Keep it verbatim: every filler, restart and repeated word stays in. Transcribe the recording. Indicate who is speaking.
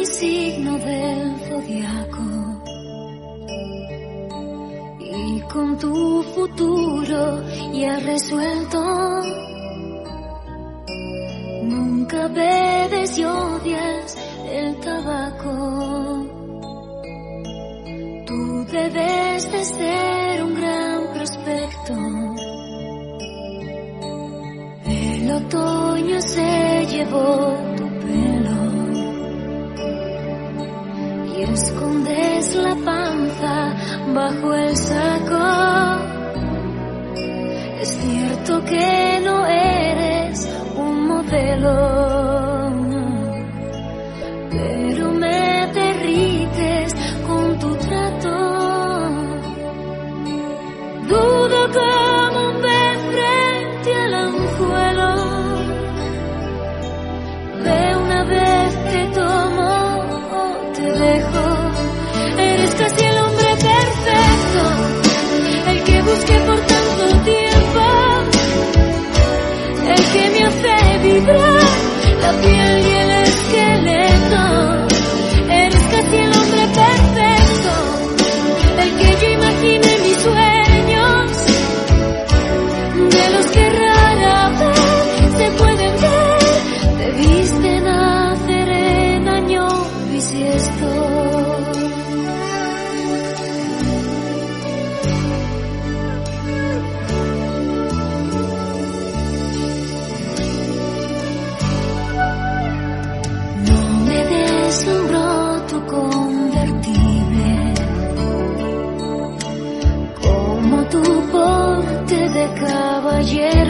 Speaker 1: mi signo del zodiaco y con tu futuro ya resuelto. Nunca bebes y odias el tabaco. Tú debes de ser un gran prospecto. El otoño se llevó tu pelo y escondes la panza bajo el saco. Es cierto que no eres un modelo, pero me derrites con tu trato. Dudo como un pez frente al anzuelo. De una vez te tomo o te dejo. Eres casi el hombre perfecto, el que busqué por tanto tiempo, el que me hace vibrar la piel y el esqueleto. Eres casi el hombre perfecto, el que yo imaginé en mis sueños, de los que rara vez se pueden ver. Te viste nacer en año bisiesto. Deslumbró tu convertible, como tu porte de caballero.